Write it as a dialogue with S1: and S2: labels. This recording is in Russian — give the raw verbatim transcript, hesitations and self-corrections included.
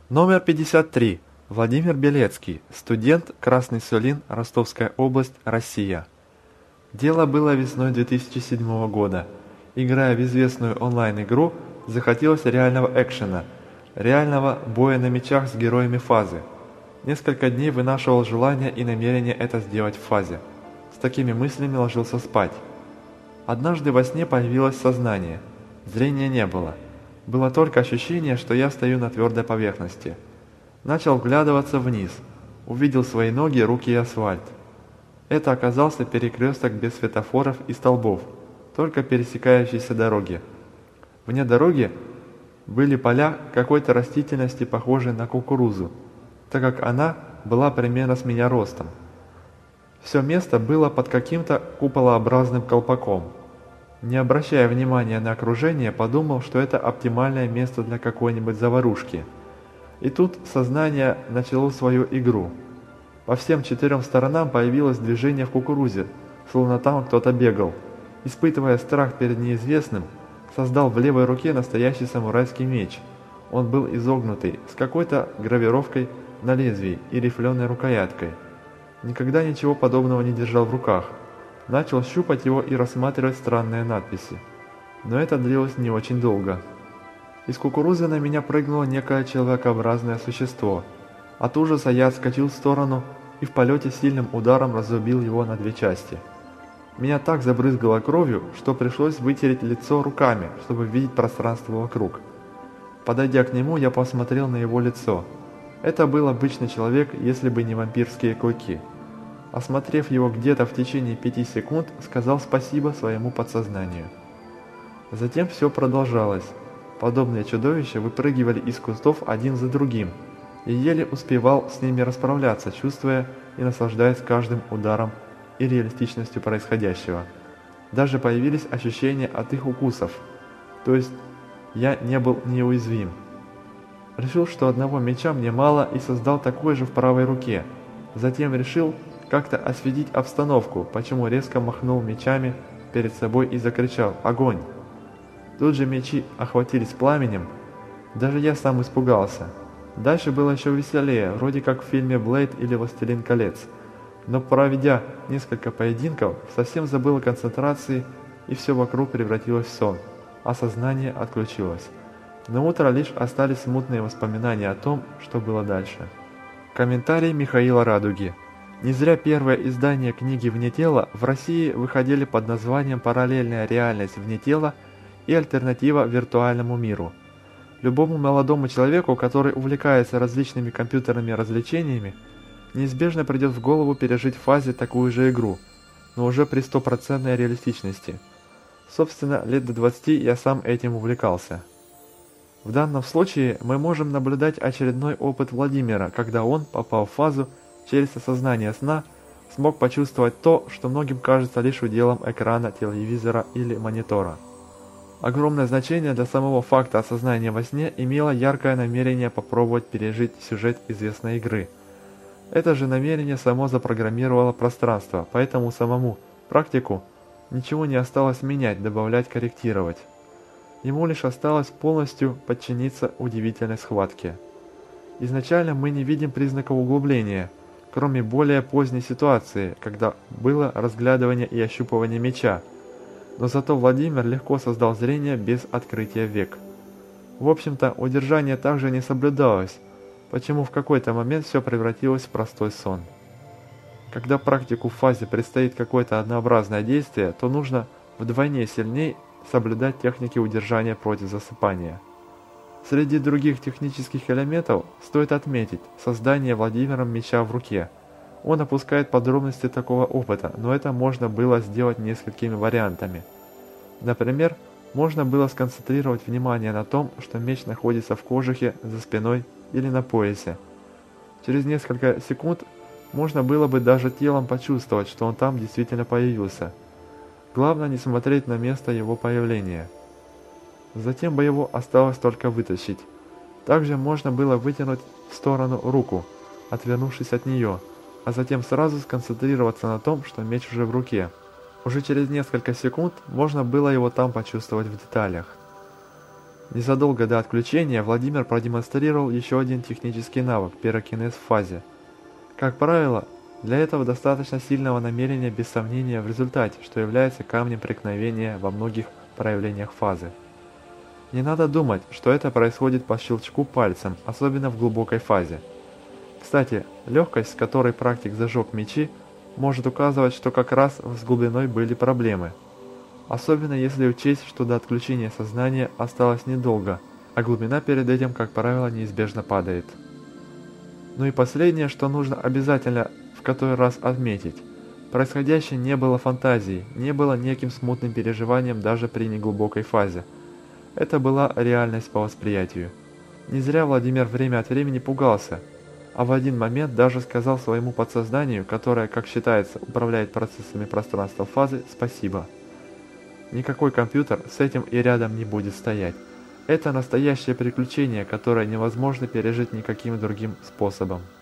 S1: Номер пятьдесят три. Владимир Белецкий, студент, Красный Сулин, Ростовская область, Россия. Дело было весной две тысячи седьмого года. Играя в известную онлайн-игру, захотелось реального экшена, реального боя на мечах с героями фазы. Несколько дней вынашивал желание и намерение это сделать в фазе. С такими мыслями ложился спать. Однажды во сне появилось сознание. Зрения не было. Было только ощущение, что я стою на твердой поверхности. Начал вглядываться вниз. Увидел свои ноги, руки и асфальт. Это оказался перекресток без светофоров и столбов, только пересекающиеся дороги. Вне дороги были поля какой-то растительности, похожей на кукурузу, так как она была примерно с меня ростом. Все место было под каким-то куполообразным колпаком. Не обращая внимания на окружение, подумал, что это оптимальное место для какой-нибудь заварушки. И тут сознание начало свою игру. По всем четырем сторонам появилось движение в кукурузе, словно там кто-то бегал. Испытывая страх перед неизвестным, создал в левой руке настоящий самурайский меч. Он был изогнутый, с какой-то гравировкой на лезвии и рифленой рукояткой. Никогда ничего подобного не держал в руках. Начал щупать его и рассматривать странные надписи. Но это длилось не очень долго. Из кукурузы на меня прыгнуло некое человекообразное существо. От ужаса я отскочил в сторону и в полете сильным ударом разрубил его на две части. Меня так забрызгало кровью, что пришлось вытереть лицо руками, чтобы видеть пространство вокруг. Подойдя к нему, я посмотрел на его лицо. Это был обычный человек, если бы не вампирские клыки. Осмотрев его где-то в течение пяти секунд, сказал спасибо своему подсознанию. Затем все продолжалось. Подобные чудовища выпрыгивали из кустов один за другим, и еле успевал с ними расправляться, чувствуя и наслаждаясь каждым ударом и реалистичностью происходящего. Даже появились ощущения от их укусов, то есть я не был неуязвим. Решил, что одного меча мне мало, и создал такой же в правой руке. Затем решил как-то осветить обстановку, почему резко махнул мечами перед собой и закричал «Огонь!». Тут же мечи охватились пламенем, даже я сам испугался. Дальше было еще веселее, вроде как в фильме «Блейд» или «Властелин колец». Но проведя несколько поединков, совсем забыл о концентрации, и все вокруг превратилось в сон, а сознание отключилось. На утро лишь остались смутные воспоминания о том, что было дальше. Комментарий Михаила Радуги. Не зря первое издание книги «Вне тела» в России выходили под названием «Параллельная реальность вне тела» и «Альтернатива виртуальному миру». Любому молодому человеку, который увлекается различными компьютерными развлечениями, неизбежно придет в голову пережить в фазе такую же игру, но уже при стопроцентной реалистичности. Собственно, лет до двадцати я сам этим увлекался. В данном случае мы можем наблюдать очередной опыт Владимира, когда он, попав в фазу, через осознание сна, смог почувствовать то, что многим кажется лишь уделом экрана, телевизора или монитора. Огромное значение для самого факта осознания во сне имело яркое намерение попробовать пережить сюжет известной игры. Это же намерение само запрограммировало пространство, поэтому самому практику ничего не осталось менять, добавлять, корректировать. Ему лишь осталось полностью подчиниться удивительной схватке. Изначально мы не видим признаков углубления, кроме более поздней ситуации, когда было разглядывание и ощупывание меча, но зато Владимир легко создал зрение без открытия век. В общем-то, удержание также не соблюдалось, почему в какой-то момент все превратилось в простой сон. Когда практику в фазе предстоит какое-то однообразное действие, то нужно вдвойне сильнее соблюдать техники удержания против засыпания. Среди других технических элементов стоит отметить создание Владимиром меча в руке. Он опускает подробности такого опыта, но это можно было сделать несколькими вариантами. Например, можно было сконцентрировать внимание на том, что меч находится в кожухе за спиной или на поясе. Через несколько секунд можно было бы даже телом почувствовать, что он там действительно появился. Главное не смотреть на место его появления. Затем бы его осталось только вытащить. Также можно было вытянуть в сторону руку, отвернувшись от нее, а затем сразу сконцентрироваться на том, что меч уже в руке. Уже через несколько секунд можно было его там почувствовать в деталях. Незадолго до отключения Владимир продемонстрировал еще один технический навык – пирокинез в фазе. Как правило, для этого достаточно сильного намерения без сомнения в результате, что является камнем преткновения во многих проявлениях фазы. Не надо думать, что это происходит по щелчку пальцем, особенно в глубокой фазе. Кстати, легкость, с которой практик зажег мечи, может указывать, что как раз с глубиной были проблемы. Особенно если учесть, что до отключения сознания осталось недолго, а глубина перед этим, как правило, неизбежно падает. Ну и последнее, что нужно обязательно в который раз отметить. Происходящее не было фантазией, не было неким смутным переживанием даже при неглубокой фазе. Это была реальность по восприятию. Не зря Владимир время от времени пугался, а в один момент даже сказал своему подсознанию, которое, как считается, управляет процессами пространства фазы, спасибо. Никакой компьютер с этим и рядом не будет стоять. Это настоящее приключение, которое невозможно пережить никаким другим способом.